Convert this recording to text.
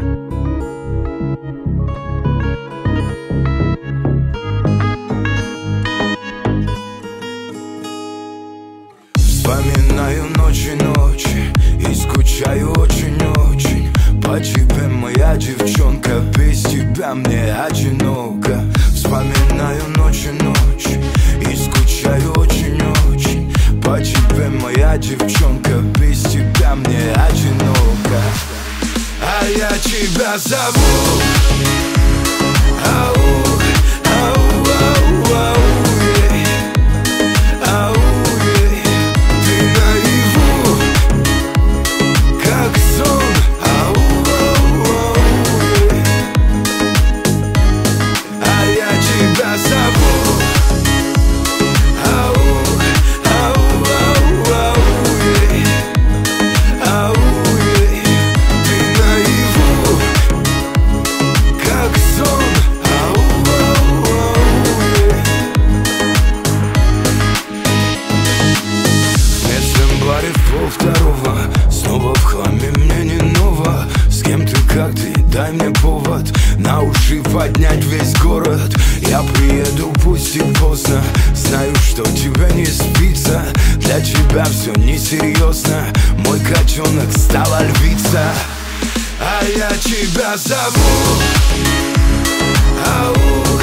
Вспоминаю ночи и скучаю очень-очень по тебе, моя девчонка. Без тебя мне одиноко. Вспоминаю ночи и скучаю очень-очень по тебе, моя девчонка. Без тебя мне одиноко. А я тебя зову. Ау, ау, ау, ау, ау. Полвторого, снова в хламе, мне не ново. С кем ты, как ты, дай мне повод на уши поднять весь город. Я приеду, пусть и поздно, знаю, что тебе не спится. Для тебя все несерьезно, мой котенок стала львица. А я тебя зову. Ау.